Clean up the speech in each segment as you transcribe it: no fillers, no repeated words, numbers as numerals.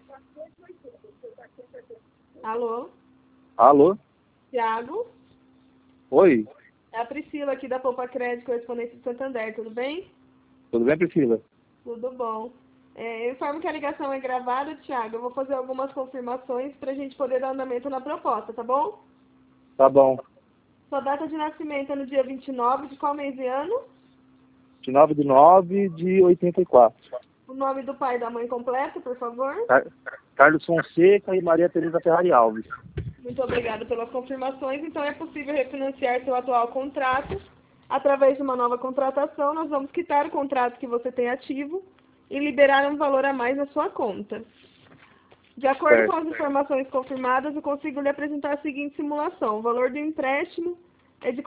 Alô? Alô? Tiago? Oi, É a Priscila aqui da Poupa Crédito, correspondente de Santander, tudo bem? tudo bem, Priscila? Tudo bom. Eu informo que a ligação é gravada, Tiago. Eu vou fazer algumas confirmações para a gente poder dar andamento na proposta, tá bom? Tá bom. Sua data de nascimento é no dia 29 de qual mês e ano? De 9 de 84. O nome do pai e da mãe completo, por favor. Carlos Fonseca e Maria Tereza Ferrari Alves. Muito obrigada pelas confirmações. Então, é possível refinanciar seu atual contrato através de uma nova contratação. Nós vamos quitar o contrato que você tem ativo e liberar um valor a mais na sua conta. De acordo com as informações confirmadas, eu consigo lhe apresentar a seguinte simulação. O valor do empréstimo é de R$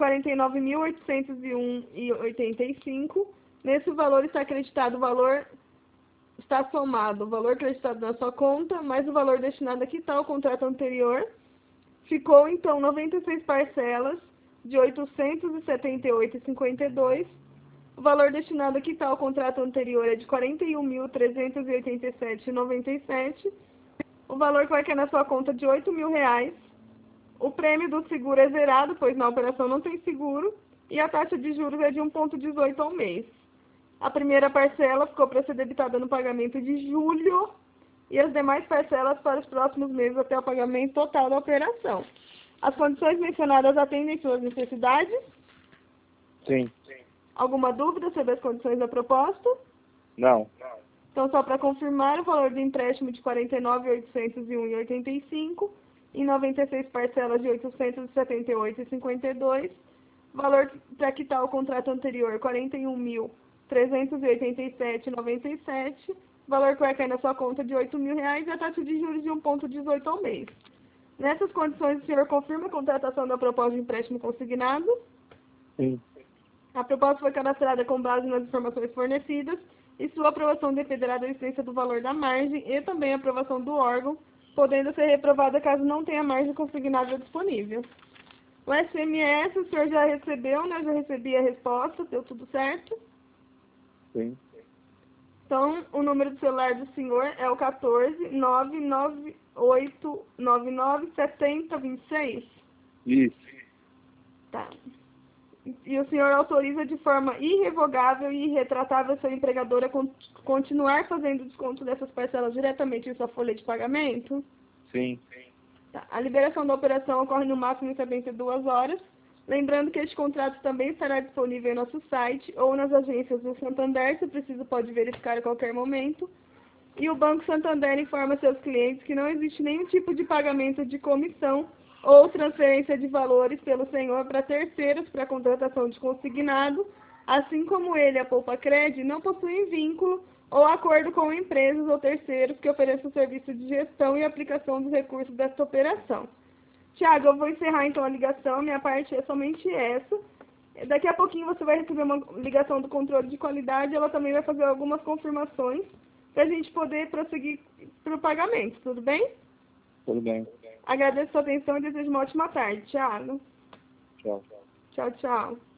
49.801,85. Nesse valor está acreditado o valor, está somado o valor acreditado na sua conta, mais o valor destinado a quitar o contrato anterior. Ficou, então, 96 parcelas de R$ 878,52. O valor destinado a quitar o contrato anterior é de R$ 41.387,97. O valor que vai cair na sua conta é de R$ 8.000. O prêmio do seguro é zerado, pois na operação não tem seguro. E a taxa de juros é de 1,18 ao mês. A primeira parcela ficou para ser debitada no pagamento de julho e as demais parcelas para os próximos meses até o pagamento total da operação. As condições mencionadas atendem suas necessidades? Sim. Alguma dúvida sobre as condições da proposta? Não. Então, só para confirmar, o valor do empréstimo de R$ 49.801,85 em 96 parcelas de R$ 878,52. Valor para quitar o contrato anterior, R$ 41.387,97. Valor que vai cair na sua conta de R$ 8.000 e a taxa de juros de 1,18 ao mês. Nessas condições, o senhor confirma a contratação da proposta de empréstimo consignado? Sim. A proposta foi cadastrada com base nas informações fornecidas e sua aprovação dependerá da existência do valor da margem e também a aprovação do órgão, podendo ser reprovada caso não tenha margem consignável disponível. O SMS o senhor já recebeu, né? Eu já recebi a resposta, deu tudo certo? Sim. Então, o número do celular do senhor é o 14-99899-7026? Isso. Tá. E o senhor autoriza de forma irrevogável e irretratável sua empregadora continuar fazendo desconto dessas parcelas diretamente em sua folha de pagamento? Sim. Tá. A liberação da operação ocorre no máximo em 72 horas. Lembrando que este contrato também estará disponível em nosso site ou nas agências do Santander, se preciso pode verificar a qualquer momento. E o Banco Santander informa seus clientes que não existe nenhum tipo de pagamento de comissão ou transferência de valores pelo senhor para terceiros para contratação de consignado, assim como ele, a Poupa Cred, não possuem vínculo ou acordo com empresas ou terceiros que ofereçam serviço de gestão e aplicação dos recursos desta operação. Tiago, eu vou encerrar então a ligação, minha parte é somente essa. Daqui a pouquinho você vai receber uma ligação do controle de qualidade, ela também vai fazer algumas confirmações para a gente poder prosseguir para o pagamento, tudo bem? Tudo bem. Agradeço a sua atenção e desejo uma ótima tarde. Tiago. Tchau. Tchau, tchau.